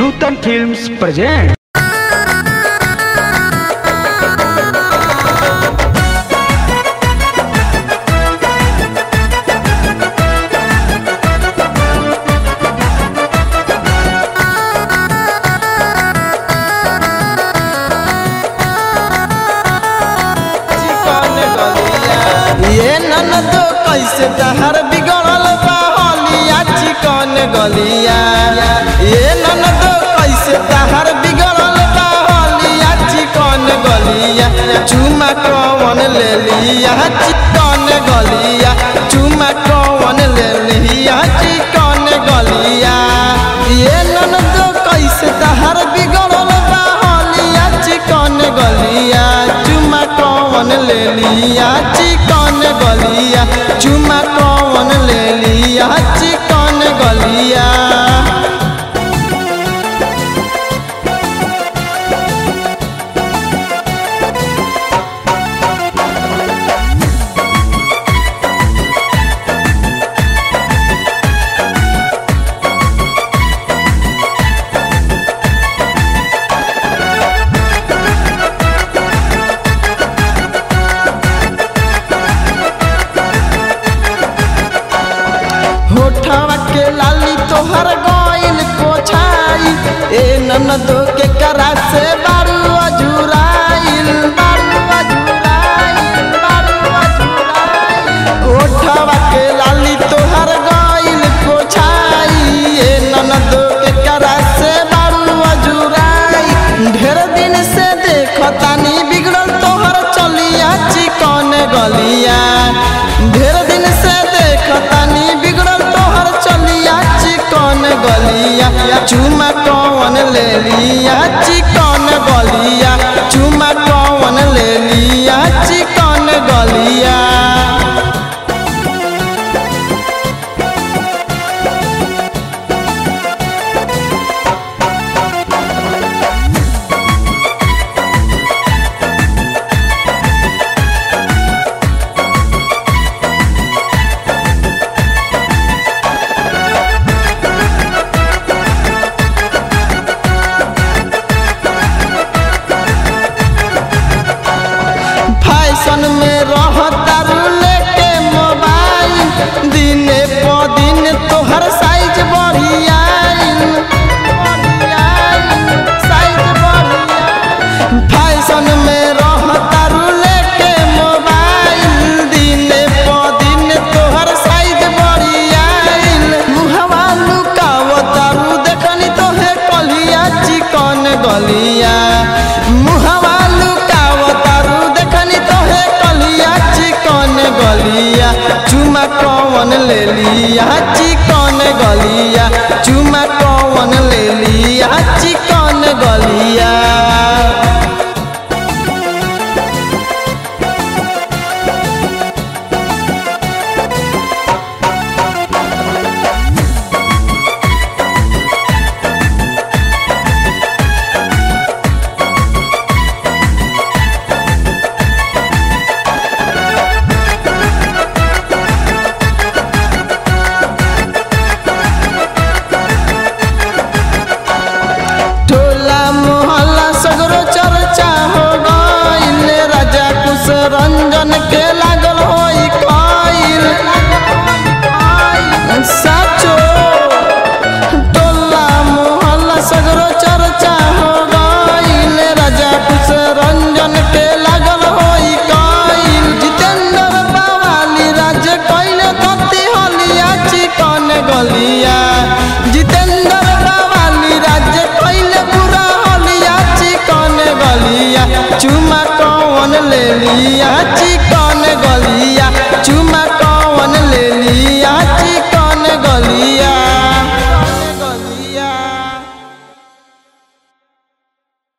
नूतन films present. ये ननदो कैसे तहर बिगड़ल बा हलिया चिकन गलिया। ये ननदो कैसे तहर बिगड़ल बा हलिया चिकन गलिया। चुमा कौन ले लिया चिकन गलिया। चुमा कौन ले लिया चिकन गलिया। ये ननदो कैसे तहर बिगड़ल बा हलिया चिकन गलिया। चुमा कौन ले लिया चिकन गलिया। चुमा कौन ले लिया चिकन गलिया। होठवा के लाली तोहर गइल कोछाई। ए ननदो के करा से बारू अजुराइल। होठवा के लाली तोहर गइल कोछाई। ए ननदो के करा से बारू अजुराई। ढेर दिन से देखतानी बिगड़ल तोहर चलिया चिकन गलिया। ढेर दिन से देखतानी बिगड़ल तोहर चलिया चिकन गलिया। चुमा कौन ले लिया चिकन गलिया। चुमा कौन ले लिया चिकन गलिया। फैशन में रहतारू लेके मोबाइल। दिने प दिन तोहर साइज बढ़ियाइल। फैशन में रहतारू लेके मोबाइल। दिने प दिन तोहर साइज बढ़ियाइल। मुहवा लुकावतारू देखनी तोहे कलिया चिकन गलिया। मुहवा लुकावतारू देखनी तोहे कलिया चिकन गलिया। चुमा कौन ले लिया चिकन गलिया। चुमा कौन ले लिया चिकन गलिया। टोला मोहल्ला सगरो चर्चा हो गइल। राजा कुश रंजन के लागल होई कइल। साचो टोला मोहल्ला सगरो चर्चा हो गइल। राजा कुश रंजन के लागल होई कइल। जितेंद्र बावाली राज कइले धती हलिया चिकन गलिया। जितेंद्र बावाली राज कइले पूरा हलिया चिकन गलिया। चुमा कौन ले लिया चिकन